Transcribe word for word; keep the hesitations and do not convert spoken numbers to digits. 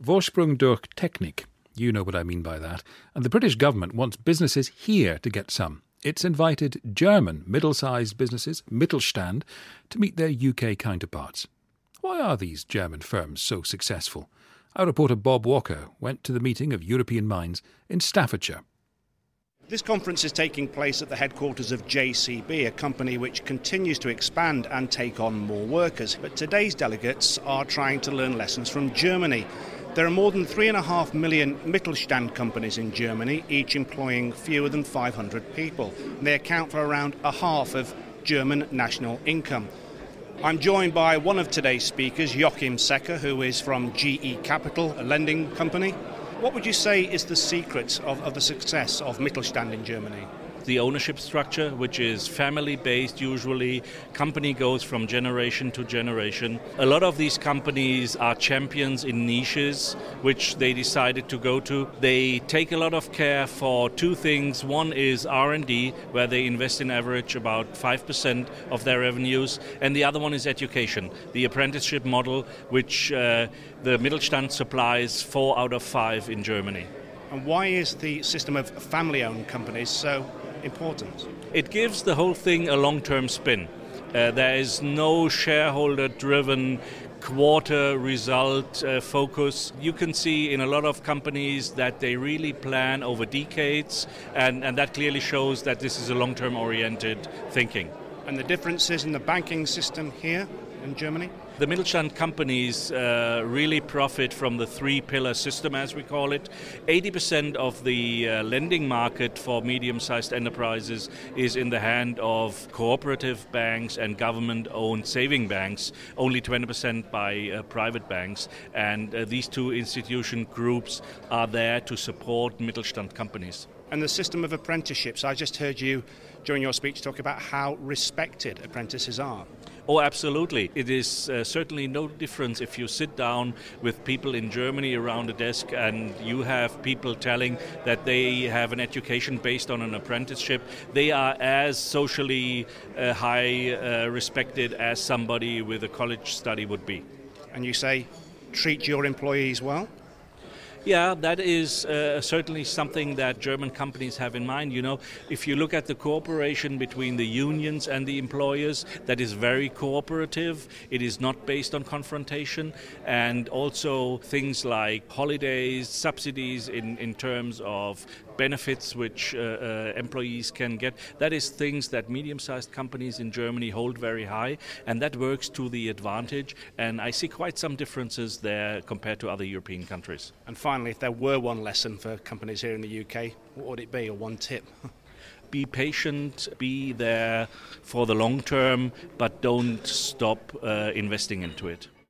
Vorsprung durch Technik. You know what I mean by that. And the British government wants businesses here to get some. It's invited German middle-sized businesses, Mittelstand, to meet their U K counterparts. Why are these German firms so successful? Our reporter Bob Walker went to the meeting of European minds in Staffordshire. This conference is taking place at the headquarters of J C B, a company which continues to expand and take on more workers. But today's delegates are trying to learn lessons from Germany. There are more than three and a half million Mittelstand companies in Germany, each employing fewer than five hundred people. They account for around a half of German national income. I'm joined by one of today's speakers, Joachim Secker, who is from G E Capital, a lending company. What would you say is the secret of, of the success of Mittelstand in Germany? The ownership structure, which is family-based usually. Company goes from generation to generation. A lot of these companies are champions in niches which they decided to go to. They take a lot of care for two things. One is R and D, where they invest in average about five percent of their revenues. And the other one is education, the apprenticeship model, which uh, the Mittelstand supplies four out of five in Germany. And why is the system of family-owned companies so important? It gives the whole thing a long-term spin. Uh, there is no shareholder-driven quarter result uh, focus. You can see in a lot of companies that they really plan over decades, and, and that clearly shows that this is a long-term oriented thinking. And the differences in the banking system here in Germany? The Mittelstand companies uh, really profit from the three-pillar system, as we call it. eighty percent of the uh, lending market for medium-sized enterprises is in the hand of cooperative banks and government-owned saving banks, only twenty percent by uh, private banks. And uh, these two institution groups are there to support Mittelstand companies. And the system of apprenticeships, I just heard you during your speech talk about how respected apprentices are. Oh, absolutely. It is uh, certainly no difference if you sit down with people in Germany around a desk and you have people telling that they have an education based on an apprenticeship. They are as socially uh, high uh, respected as somebody with a college study would be. And you say, treat your employees well? Yeah, that is uh, certainly something that German companies have in mind. You know, if you look at the cooperation between the unions and the employers, that is very cooperative. It is not based on confrontation. And also things like holidays, subsidies in, in terms of benefits which uh, uh, employees can get. That is things that medium-sized companies in Germany hold very high, and that works to the advantage. And I see quite some differences there compared to other European countries. And finally, if there were one lesson for companies here in the U K, what would it be, or one tip? Be patient, be there for the long term, but don't stop uh, investing into it.